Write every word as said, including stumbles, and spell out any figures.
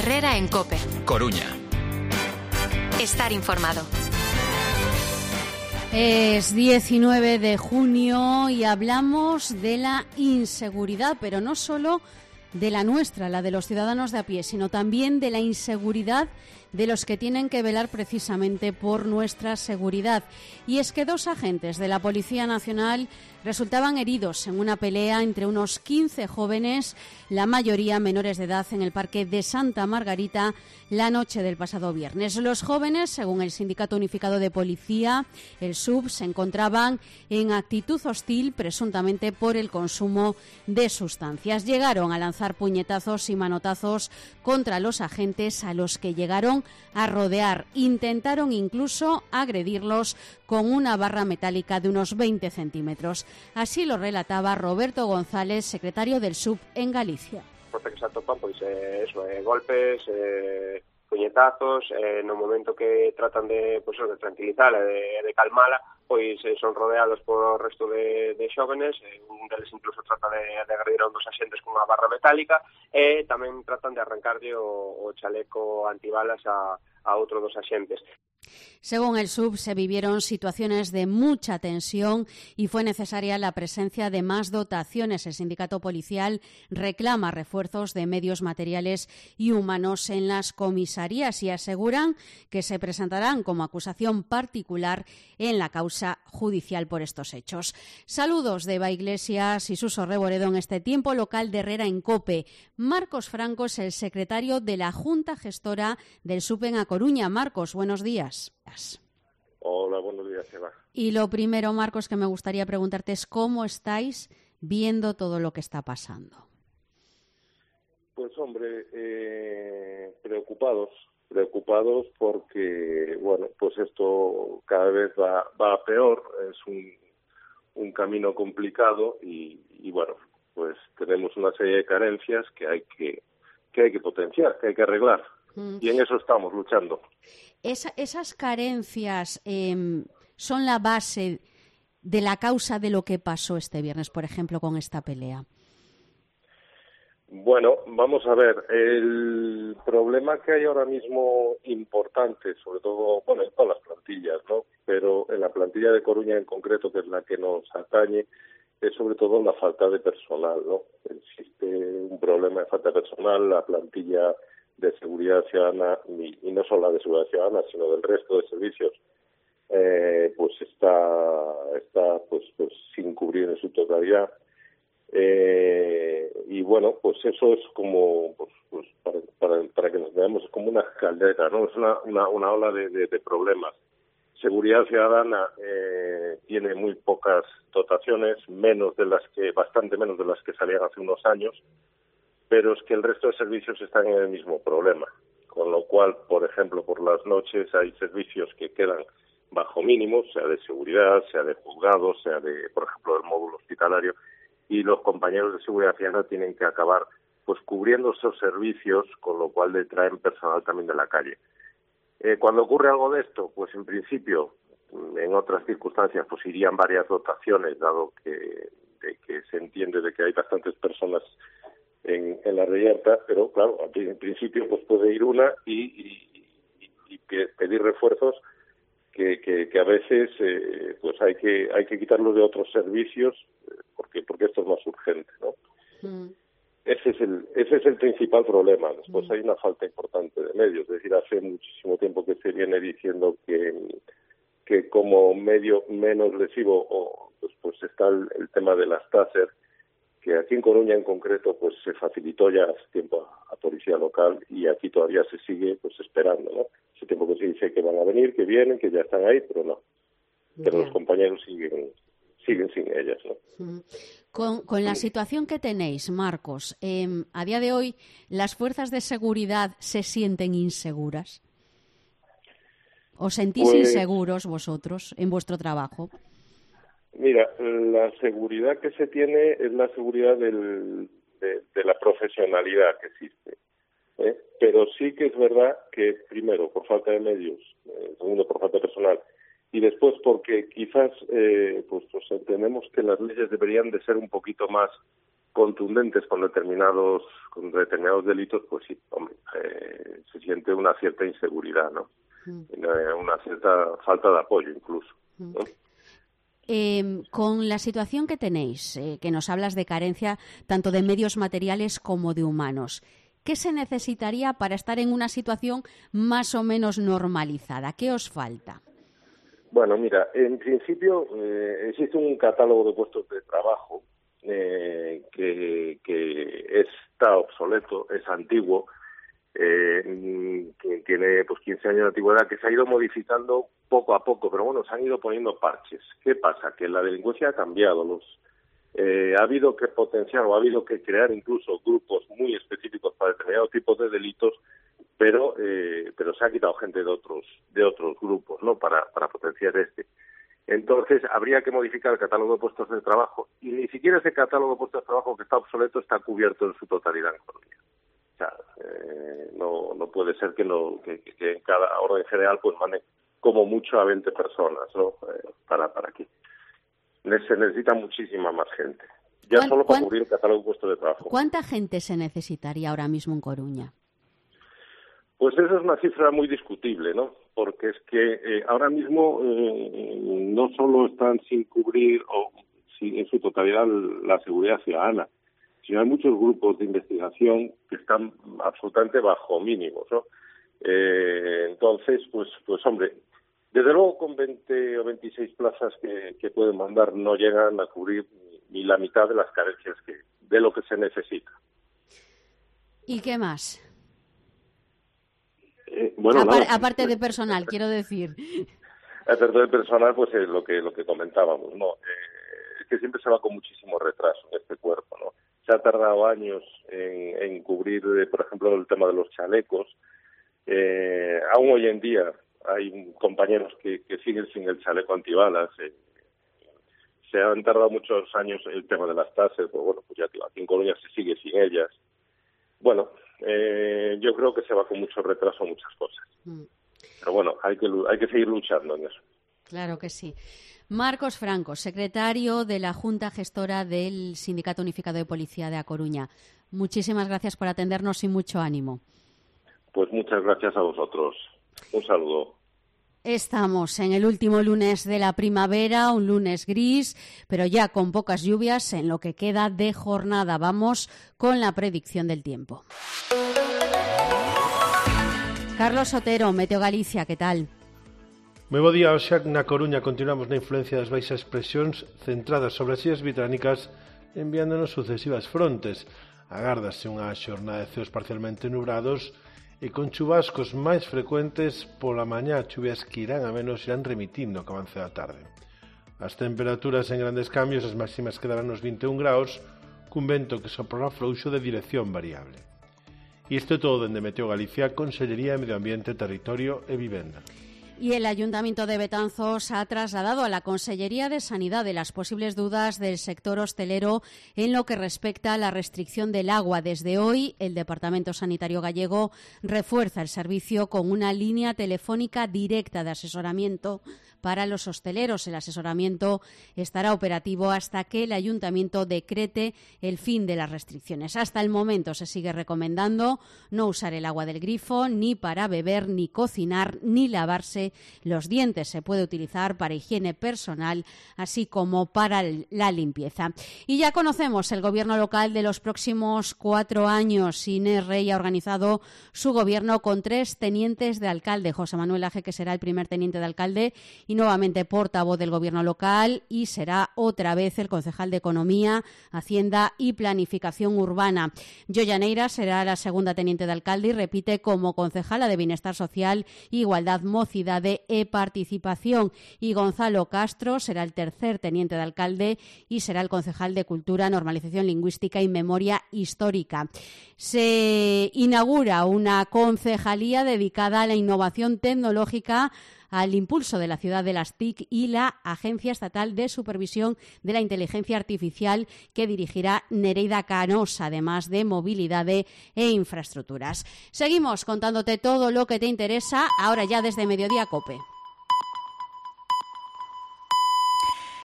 Herrera en COPE. Coruña. Estar informado. Es diecinueve de junio y hablamos de la inseguridad, pero no solo de la nuestra, la de los ciudadanos de a pie, sino también de la inseguridad de los que tienen que velar precisamente por nuestra seguridad. Y es que dos agentes de la Policía Nacional resultaban heridos en una pelea entre unos quince jóvenes, la mayoría menores de edad, en el Parque de Santa Margarita la noche del pasado viernes. Los jóvenes, según el Sindicato Unificado de Policía, el S U B, se encontraban en actitud hostil, presuntamente por el consumo de sustancias. Llegaron a lanzar puñetazos y manotazos contra los agentes, a los que llegaron a rodear. Intentaron incluso agredirlos con una barra metálica de unos veinte centímetros. Así lo relataba Roberto González, secretario del S U B en Galicia. Porque que se atopan, pois, eh, eso, eh, golpes, eh, puñetazos, eh, no momento que tratan de, pois, de tranquilizala, de, de calmala, pois eh, son rodeados por o resto de, de xóvenes, eh, un deles incluso trata de, de agredir a un dos axentes con unha barra metálica, e tamén tratan de arrancarlle o, o chaleco antibalas a, a outro dos axentes. Según el S U B, se vivieron situaciones de mucha tensión y fue necesaria la presencia de más dotaciones. El sindicato policial reclama refuerzos de medios materiales y humanos en las comisarías y aseguran que se presentarán como acusación particular en la causa judicial por estos hechos. Saludos de Eva Iglesias y Suso Reboredo en este tiempo local de Herrera en COPE. Marcos Franco es el secretario de la Junta Gestora del S U B en A Coruña. Marcos, buenos días. Hola, buenos días, Eva. Y lo primero, Marcos, que me gustaría preguntarte es cómo estáis viendo todo lo que está pasando. Pues, hombre, eh, preocupados, preocupados porque, bueno, pues esto cada vez va, va a peor, es un, un camino complicado y, y, bueno, pues tenemos una serie de carencias que hay que, que hay que potenciar, que hay que arreglar. Mm. Y en eso estamos luchando. Esa, esas carencias eh, son la base de la causa de lo que pasó este viernes, por ejemplo, con esta pelea. Bueno, vamos a ver, el problema que hay ahora mismo importante, sobre todo, bueno, en todas las plantillas, ¿no? Pero en la plantilla de Coruña en concreto, que es la que nos atañe, es sobre todo la falta de personal, ¿no? Existe un problema de falta de personal, la plantilla de seguridad ciudadana, y, y no solo la de seguridad ciudadana, sino del resto de servicios, eh, pues está está pues, pues sin cubrir en su totalidad. Eh, y bueno, pues eso es como, pues, pues para, para, para que nos veamos, es como una caldera, ¿no? Es una, una, una ola de, de, de problemas. Seguridad ciudadana eh, tiene muy pocas dotaciones, menos de las que, bastante menos de las que salían hace unos años, pero es que el resto de servicios están en el mismo problema, con lo cual, por ejemplo, por las noches hay servicios que quedan bajo mínimos, sea de seguridad, sea de juzgados, sea de, por ejemplo, del módulo hospitalario, y los compañeros de seguridad ciudadana tienen que acabar pues cubriendo esos servicios, con lo cual detraen personal también de la calle. Eh, cuando ocurre algo de esto, pues en principio, en otras circunstancias, pues irían varias dotaciones, dado que, de que se entiende de que hay bastantes personas En, en la reyerta, pero claro, en principio pues puede ir una y, y, y pedir refuerzos que, que, que a veces eh, pues hay que hay que quitarlos de otros servicios porque porque esto es más urgente, ¿no? Mm. Ese es el ese es el principal problema. Después mm. hay una falta importante de medios, es decir, hace muchísimo tiempo que se viene diciendo que que como medio menos lesivo o pues pues está el, el tema de las Taser, que aquí en Coruña en concreto pues se facilitó ya hace tiempo a, a policía local y aquí todavía se sigue pues esperando, ¿no? Hace tiempo que se dice que van a venir, que vienen, que ya están ahí, pero no. Pero yeah. Los compañeros siguen siguen sin ellas, ¿no? Con, con la situación que tenéis, Marcos, eh, a día de hoy, ¿las fuerzas de seguridad se sienten inseguras? ¿Os sentís pues, inseguros vosotros en vuestro trabajo? Mira, la seguridad que se tiene es la seguridad del, de, de la profesionalidad que existe. ¿eh? Pero sí que es verdad que, primero, por falta de medios, eh, segundo, por falta de personal, y después porque quizás eh, pues, pues entendemos que las leyes deberían de ser un poquito más contundentes con determinados con determinados delitos, pues sí, hombre, eh, se siente una cierta inseguridad, ¿no? Mm. Una, una cierta falta de apoyo incluso, ¿no? Mm. Eh, con la situación que tenéis, eh, que nos hablas de carencia tanto de medios materiales como de humanos, ¿qué se necesitaría para estar en una situación más o menos normalizada? ¿Qué os falta? Bueno, mira, en principio eh, existe un catálogo de puestos de trabajo eh, que, que está obsoleto, es antiguo, eh, que tiene pues quince años de antigüedad, que se ha ido modificando poco a poco, pero bueno, se han ido poniendo parches. ¿Qué pasa? Que la delincuencia ha cambiado, los eh, ha habido que potenciar o ha habido que crear incluso grupos muy específicos para determinados tipos de delitos, pero eh, pero se ha quitado gente de otros de otros grupos, ¿no? Para para potenciar este. Entonces habría que modificar el catálogo de puestos de trabajo, y ni siquiera ese catálogo de puestos de trabajo que está obsoleto está cubierto en su totalidad en Coruña. O sea, eh, no no puede ser que no que, que en cada orden general pues mande como mucho a veinte personas, ¿no? Eh, para para aquí. Se necesita muchísima más gente. Ya solo para cubrir el catálogo de puestos de trabajo. ¿Cuánta gente se necesitaría ahora mismo en Coruña? Pues esa es una cifra muy discutible, ¿no? Porque es que eh, ahora mismo eh, no solo están sin cubrir o sin, en su totalidad la seguridad ciudadana, sino hay muchos grupos de investigación que están absolutamente bajo mínimos, ¿no? Eh, entonces, pues, pues hombre, desde luego con veinte o veintiséis plazas que, que pueden mandar no llegan a cubrir ni, ni la mitad de las carencias que de lo que se necesita. ¿Y qué más? Eh, bueno, Apar, nada, aparte pues, de personal, quiero decir. Aparte de personal, pues es lo que lo que comentábamos, ¿no? Eh, es que siempre se va con muchísimo retraso en este cuerpo, ¿no? Se ha tardado años en, en cubrir, eh, por ejemplo, el tema de los chalecos. Eh, aún hoy en día hay compañeros que, que siguen sin el chaleco antibalas. Eh, se han tardado muchos años el tema de las tases, pues bueno, pues ya digo, aquí en Coruña se sigue sin ellas. Bueno, eh, yo creo que se va con mucho retraso muchas cosas. Mm. Pero bueno, hay que hay que seguir luchando en eso. Claro que sí. Marcos Franco, secretario de la Junta Gestora del Sindicato Unificado de Policía de A Coruña. Muchísimas gracias por atendernos y mucho ánimo. Pues muchas gracias a vosotros. Un saludo. Estamos en el último lunes de la primavera, un lunes gris, pero ya con pocas lluvias en lo que queda de jornada. Vamos con la predicción del tiempo. Carlos Otero, Meteo Galicia, ¿qué tal? Moi bo día, xa na Coruña continuamos na influencia das baixas presións centradas sobre as illas británicas, enviándonos sucesivas frontes. Agárdase unha xornada de ceos parcialmente nubrados e con chubascos máis frecuentes pola mañá, chuvias que irán a menos irán remitindo co avance da tarde. As temperaturas en grandes cambios, as máximas quedarán nos vinte e un graus, cun vento que soprará frouxo de dirección variable. Isto é todo dende Meteo Galicia, Consellería de Medio Ambiente, Territorio e Vivenda. Y el Ayuntamiento de Betanzos ha trasladado a la Consellería de Sanidad de las posibles dudas del sector hostelero en lo que respecta a la restricción del agua. Desde hoy, el Departamento Sanitario gallego refuerza el servicio con una línea telefónica directa de asesoramiento para los hosteleros. El asesoramiento estará operativo hasta que el Ayuntamiento decrete el fin de las restricciones. Hasta el momento se sigue recomendando no usar el agua del grifo ni para beber, ni cocinar, ni lavarse los dientes. Se puede utilizar para higiene personal, así como para la limpieza. Y ya conocemos el gobierno local de los próximos cuatro años. Inés Rey ha organizado su gobierno con tres tenientes de alcalde. José Manuel Aje, que será el primer teniente de alcalde y nuevamente portavoz del gobierno local, y será otra vez el concejal de Economía, Hacienda y Planificación Urbana. Joya Neira será la segunda teniente de alcalde y repite como concejala de Bienestar Social, Igualdad, Mocidad e Participación, y Gonzalo Castro será el tercer teniente de alcalde y será el concejal de Cultura, Normalización Lingüística y Memoria Histórica. Se inaugura una concejalía dedicada a la innovación tecnológica, al impulso de la ciudad de las T I C y la Agencia Estatal de Supervisión de la Inteligencia Artificial, que dirigirá Nereida Canosa, además de movilidad e infraestructuras. Seguimos contándote todo lo que te interesa, ahora ya desde Mediodía COPE.